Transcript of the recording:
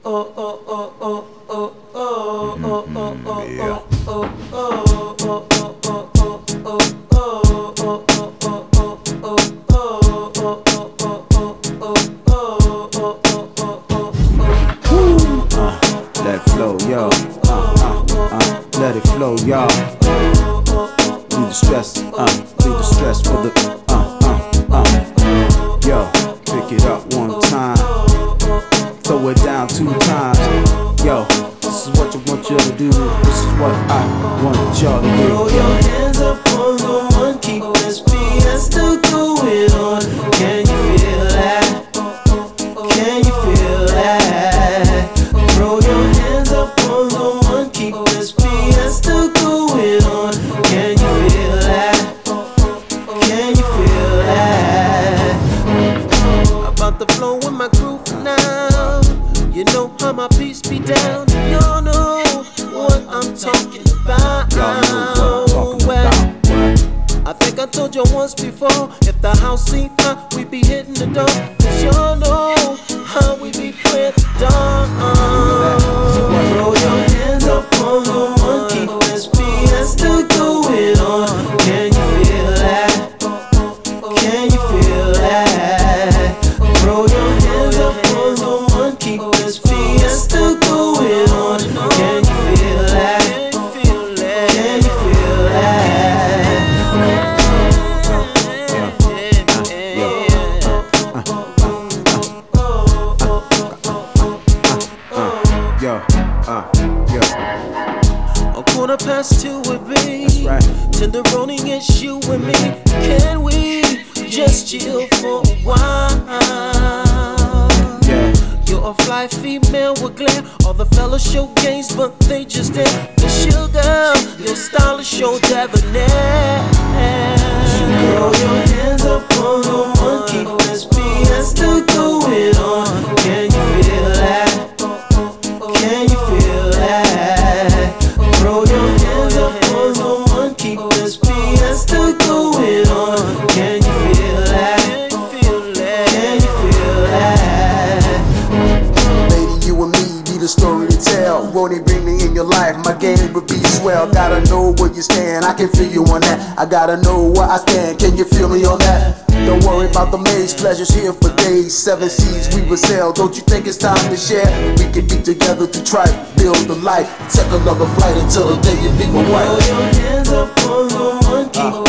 Let it flow, yo. Let it flow, y'all. Leave the stress for the yo, pick it up one time, throw it down 2 times. Yo, this is what I want you to do. This is what I want y'all to do. Throw your hands up on the one, keep this fiesta going on. Can you feel that? Can you feel that? Throw your hands up on the one, keep this fiesta going on. Can you feel that? Can you feel that? About the flow with my crew for now. You know how my peace be down. Y'all know what I'm talking about. I think I told you once before, if the house ain't hot, we be hitting the door. Cause y'all know how we be clear the dawn. Throw your hands up on the one, keep this fiesta going on. Can you feel that? Can you feel that? Throw your hands up on the one, keep this fiesta going on. Can you feel that? Can you feel that? A 2:15 it be. Right. Tenderoni, it's you and me. Can we just chill for a while? Yeah. You're a fly female with glare. All the fellas show games, but they just there. The sugar, your style is show debonair. Throw your hands up on the one, keep this fiesta going on. Can you feel that? Can you feel that? Throw your hands up on the one, keep this fiesta going on. Can you feel that? Can you feel that? Lady, you and me be the story to tell. Won't he bring me in your life? My game would be swell. Gotta know where you stand, I can feel you on that. I gotta know where I stand, can you feel me on that? Don't worry about the maze, pleasures here for days. 7 seas we will sail, don't you think it's time to share? We can be together to try to build a life. Take another flight until the day you be my wife. Throw your hands up on the one, keep